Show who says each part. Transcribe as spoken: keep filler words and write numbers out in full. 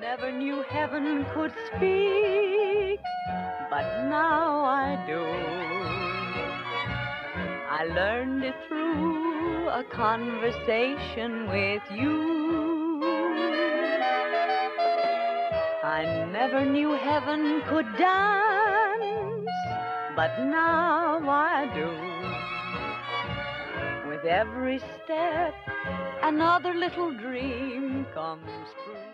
Speaker 1: never knew heaven could speak, but now I do. I learned it through a conversation with you. I never knew heaven could dance, but now I do. With every step, another little dream comes true.